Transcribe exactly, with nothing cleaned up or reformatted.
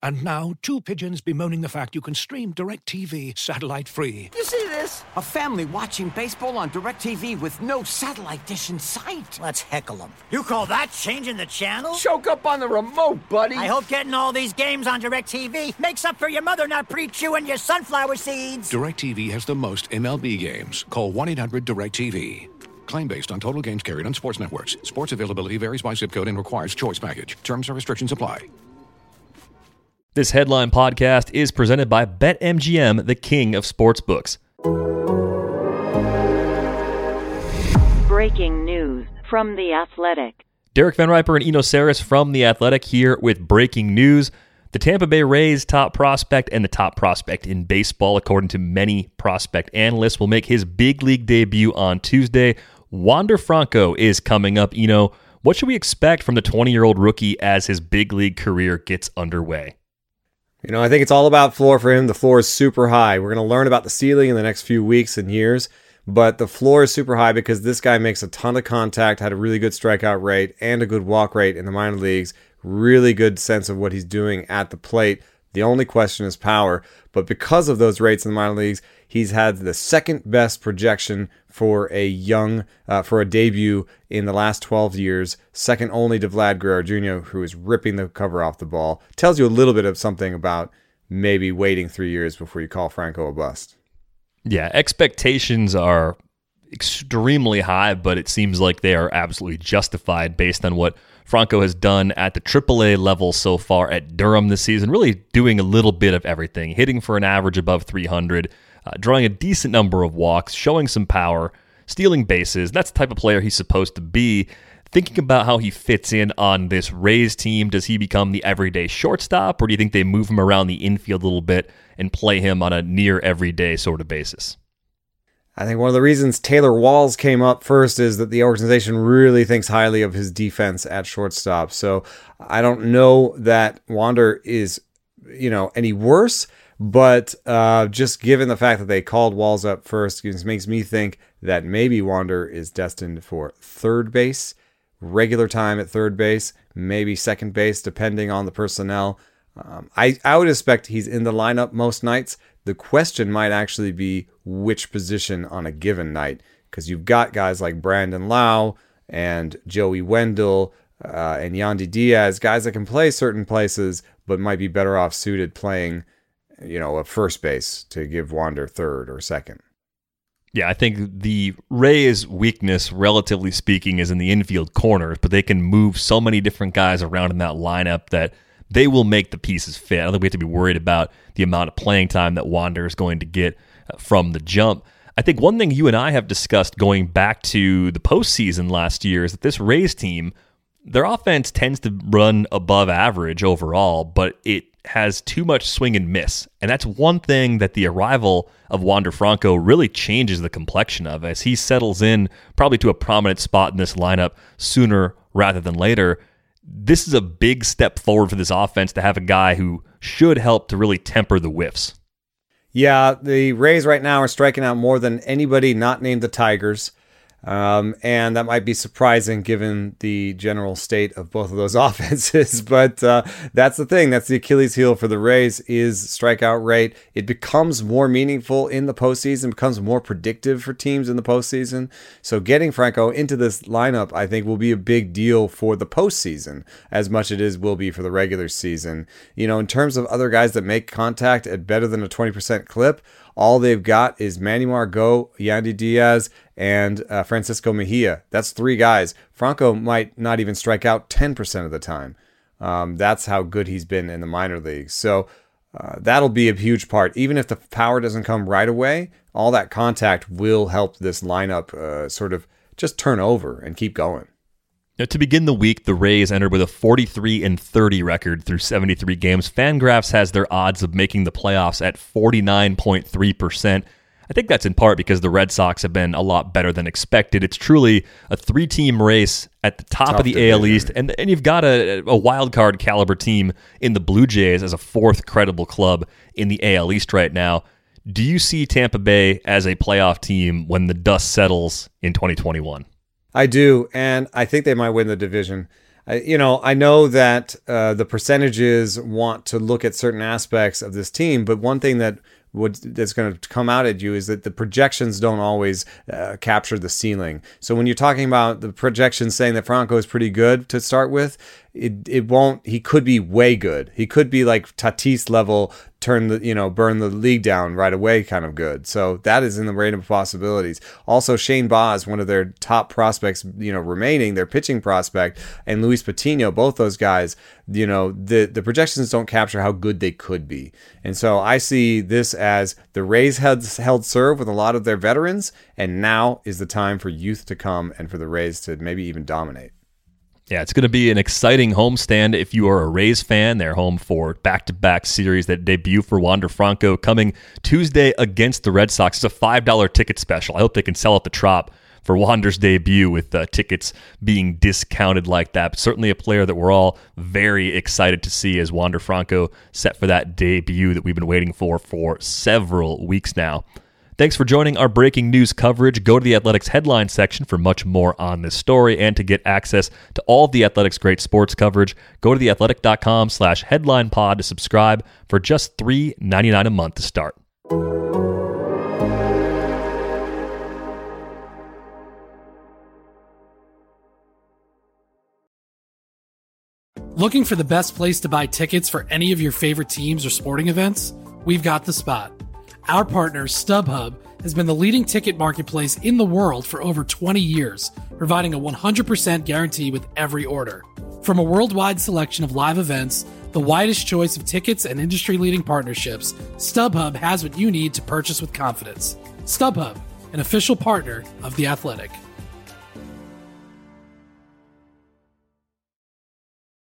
And now, two pigeons bemoaning the fact you can stream DirecTV satellite-free. You see this? A family watching baseball on DirecTV with no satellite dish in sight. Let's heckle them. You call that changing the channel? Choke up on the remote, buddy. I hope getting all these games on DirecTV makes up for your mother not pre-chewing your sunflower seeds. DirecTV has the most M L B games. Call one eight hundred direct T V. Claim based on total games carried on sports networks. Sports availability varies by zip code and requires choice package. Terms and restrictions apply. This Headline podcast is presented by BetMGM, the king of sportsbooks. Breaking news from The Athletic. Derek Van Riper and Eno Saris from The Athletic here with breaking news. The Tampa Bay Rays top prospect and the top prospect in baseball, according to many prospect analysts, will make his big league debut on Tuesday. Wander Franco is coming up. Eno, what should we expect from the twenty-year-old rookie as his big league career gets underway? You know, I think it's all about floor for him. The floor is super high. We're going to learn about the ceiling in the next few weeks and years, but the floor is super high because this guy makes a ton of contact, had a really good strikeout rate and a good walk rate in the minor leagues. Really good sense of what he's doing at the plate. The only question is power, but because of those rates in the minor leagues, he's had the second best projection for a young, uh, for a debut in the last twelve years, second only to Vlad Guerrero Junior, who is ripping the cover off the ball. Tells you a little bit of something about maybe waiting three years before you call Franco a bust. Yeah, expectations are extremely high, but it seems like they are absolutely justified based on what Franco has done at the triple A level so far at Durham this season, really doing a little bit of everything, hitting for an average above three hundred, uh, drawing a decent number of walks, showing some power, stealing bases. That's the type of player he's supposed to be. Thinking about how he fits in on this Rays team, does he become the everyday shortstop, or do you think they move him around the infield a little bit and play him on a near everyday sort of basis? I think one of the reasons Taylor Walls came up first is that the organization really thinks highly of his defense at shortstop. So I don't know that Wander is, you know, any worse, but uh, just given the fact that they called Walls up first, it makes me think that maybe Wander is destined for third base, regular time at third base, maybe second base, depending on the personnel. Um, I, I would expect he's in the lineup most nights. The question might actually be which position on a given night, because you've got guys like Brandon Lau and Joey Wendell uh, and Yandy Diaz, guys that can play certain places, but might be better off suited playing, you know, a first base to give Wander third or second. Yeah, I think the Rays' weakness, relatively speaking, is in the infield corners, but they can move so many different guys around in that lineup that they will make the pieces fit. I don't think we have to be worried about the amount of playing time that Wander is going to get from the jump. I think one thing you and I have discussed going back to the postseason last year is that this Rays team, their offense tends to run above average overall, but it has too much swing and miss. And that's one thing that the arrival of Wander Franco really changes the complexion of as he settles in probably to a prominent spot in this lineup sooner rather than later. This is a big step forward for this offense to have a guy who should help to really temper the whiffs. Yeah, the Rays right now are striking out more than anybody not named the Tigers. Um, and that might be surprising given the general state of both of those offenses. But uh, that's the thing. That's the Achilles heel for the Rays is strikeout rate. It becomes more meaningful in the postseason, becomes more predictive for teams in the postseason. So getting Franco into this lineup, I think, will be a big deal for the postseason as much as it is will be for the regular season. You know, in terms of other guys that make contact at better than a twenty percent clip, all they've got is Manny Margot, Yandy Diaz, and uh, Francisco Mejia. That's three guys. Franco might not even strike out ten percent of the time. Um, that's how good he's been in the minor leagues. So uh, that'll be a huge part. Even if the power doesn't come right away, all that contact will help this lineup uh, sort of just turn over and keep going. Now, to begin the week, the Rays entered with a forty-three and thirty record through seventy-three games. Fangraphs has their odds of making the playoffs at forty-nine point three percent. I think that's in part because the Red Sox have been a lot better than expected. It's truly a three-team race at the top Tough of the division. A L East, and, and you've got a, a wild card caliber team in the Blue Jays as a fourth credible club in the A L East right now. Do you see Tampa Bay as a playoff team when the dust settles in twenty twenty-one? I do, and I think they might win the division. I, you know, I know that uh, the percentages want to look at certain aspects of this team, but one thing that What that's going to come out at you is that the projections don't always uh, capture the ceiling. So when you're talking about the projections saying that Franco is pretty good to start with, it it won't. He could be way good. He could be like Tatis level, turn the you know burn the league down right away kind of good. So that is in the range of possibilities. Also, Shane Baz, one of their top prospects, you know, remaining their pitching prospect, and Luis Patino, both those guys, you know, the the projections don't capture how good they could be. And so I see this as the Rays held, held serve with a lot of their veterans, and now is the time for youth to come and for the Rays to maybe even dominate. Yeah, it's going to be an exciting homestand if you are a Rays fan. They're home for back-to-back series that debut for Wander Franco coming Tuesday against the Red Sox. It's a five dollar ticket special. I hope they can sell at the Trop for Wander's debut with uh, tickets being discounted like that. But certainly a player that we're all very excited to see as Wander Franco set for that debut that we've been waiting for for several weeks now. Thanks for joining our breaking news coverage. Go to the Athletics headline section for much more on this story, and to get access to all of the Athletics' great sports coverage, go to theathletic.com slash headline pod to subscribe for just three dollars and ninety-nine cents a month to start. Looking for the best place to buy tickets for any of your favorite teams or sporting events? We've got the spot. Our partner, StubHub, has been the leading ticket marketplace in the world for over twenty years, providing a one hundred percent guarantee with every order. From a worldwide selection of live events, the widest choice of tickets, and industry-leading partnerships, StubHub has what you need to purchase with confidence. StubHub, an official partner of The Athletic.